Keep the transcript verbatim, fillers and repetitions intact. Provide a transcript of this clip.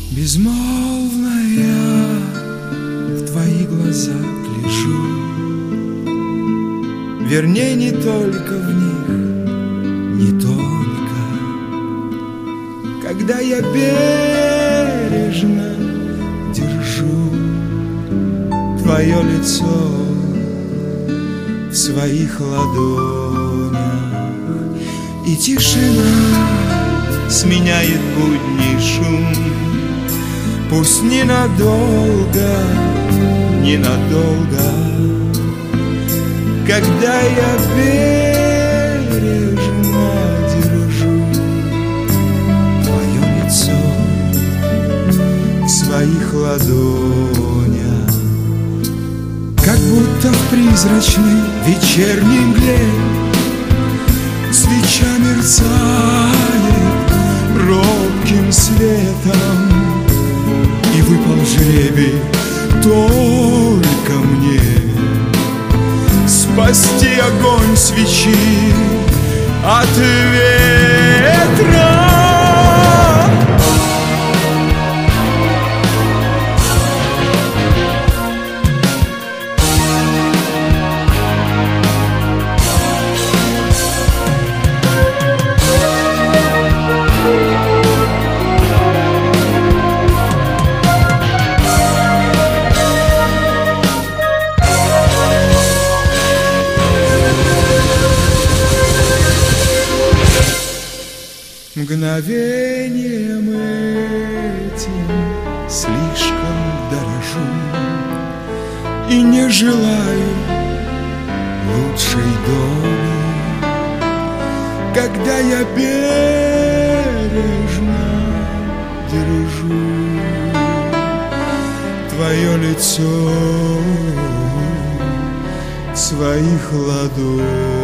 Безмолвно я в твои глаза гляжу, вернее, не только в них, не только. Когда я бережно держу твое лицо в своих ладонях, и тишина сменяет будний шум. Пусть ненадолго, ненадолго, когда я бережно держу твое лицо в своих ладонях, как будто в призрачной вечерней мгле свеча мерцает робким светом, и выпал жребий только мне спасти огонь свечи от ветра. Мгновением этим слишком дорожу и не желаю лучшей доли, когда я бережно держу твое лицо в своих ладонях.